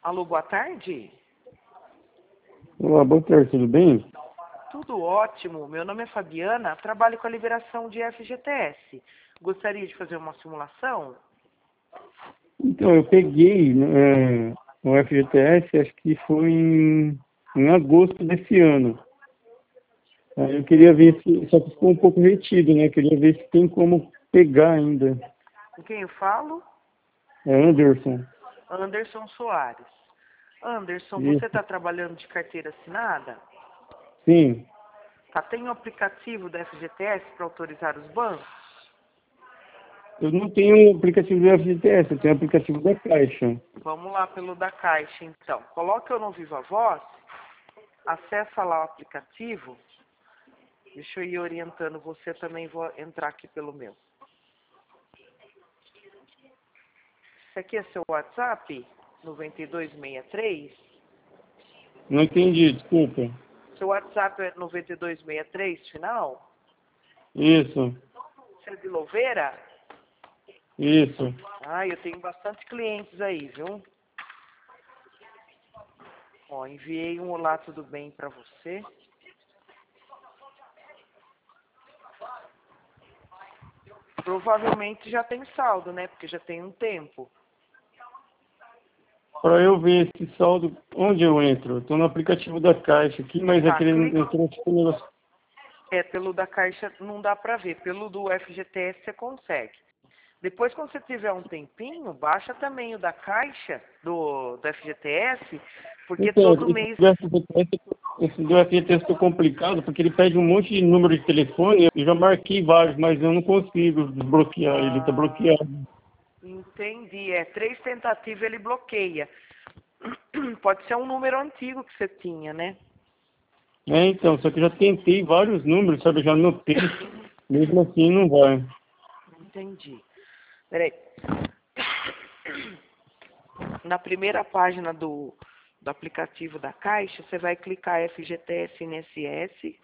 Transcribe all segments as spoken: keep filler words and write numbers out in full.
Alô, boa tarde. Olá, boa tarde, tudo bem? Tudo ótimo. Meu nome é Fabiana, trabalho com a liberação de F G T S. Gostaria de fazer uma simulação? Então, eu peguei é, o F G T S, acho que foi em, em agosto desse ano. Aí eu queria ver se, só que ficou um pouco retido, né? Queria ver se tem como pegar ainda. Com quem eu falo? É Anderson. Anderson Soares. Anderson, você Isso. está trabalhando de carteira assinada? Sim, Tá, tem o aplicativo da F G T S para autorizar os bancos? eu não tenho o aplicativo do F G T S, eu tenho o aplicativo da Caixa. Vamos lá pelo da Caixa, então. Coloca eu no Viva Voz, acessa lá o aplicativo. Deixa eu ir orientando você, também vou entrar aqui pelo meu. Esse aqui é seu WhatsApp? nove dois seis três? Não entendi, desculpa. Seu WhatsApp é nove dois seis três, final? Isso, Você é de Louveira? isso. Ah, eu tenho bastante clientes aí, viu? Ó, enviei um olá, tudo bem pra você. Provavelmente já tem saldo, né? Porque já tem um tempo. Para eu ver esse saldo, onde eu entro? Estou no aplicativo da Caixa aqui, mas Tá, aquele clica. entrou tipo um negócio. É, pelo da Caixa não dá pra ver. Pelo do F G T S você consegue. Depois, quando você tiver um tempinho, baixa também o da Caixa, do, do F G T S, porque Então, todo esse mês... do F G T S, esse do F G T S ficou complicado, porque ele pede um monte de número de telefone, eu já marquei vários, mas eu não consigo desbloquear, ele está Ah, bloqueado. entendi. É, três tentativas ele bloqueia. Pode ser um número antigo que você tinha, né? É, então, só que eu já tentei vários números, sabe, eu já anotei, mesmo assim não vai. Entendi. Peraí. Na primeira página do, do aplicativo da Caixa, você vai clicar F G T S N S S.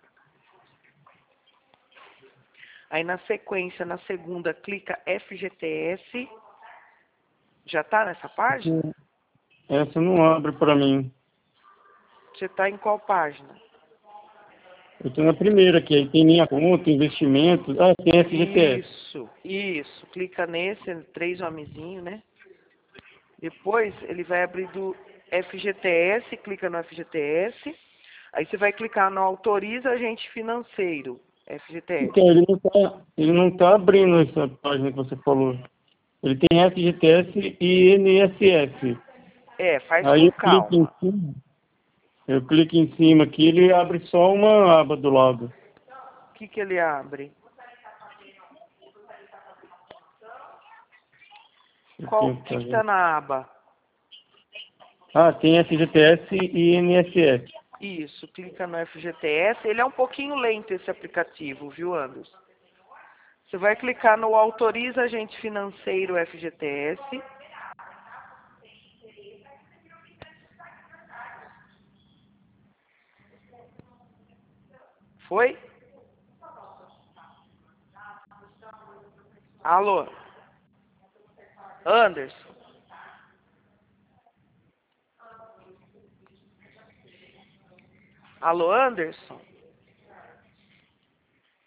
Aí, na sequência, na segunda, clica F G T S. Já está nessa página? Essa não abre para mim. Você está em qual página? Eu estou na primeira aqui, aí tem minha conta, investimentos, ah, tem F G T S. Isso, isso. Clica nesse, três homenzinhos, né? Depois, ele vai abrir do F G T S, clica no F G T S. Aí você vai clicar no Autoriza Agente Financeiro, F G T S. Então, ele não está ele não tá abrindo essa página que você falou. Ele tem F G T S e N S S. É, faz Aí com eu clico em calma. cima, eu clico em cima aqui, ele abre só uma aba do lado. O que que ele abre? Eu Qual tenho o que que que ver. tá na aba? Ah, tem F G T S e N S S. Isso, clica no F G T S. Ele é um pouquinho lento esse aplicativo, viu, Anderson? Você vai clicar no Autoriza Agente Financeiro F G T S. Foi? Alô? Anderson? Alô, Anderson?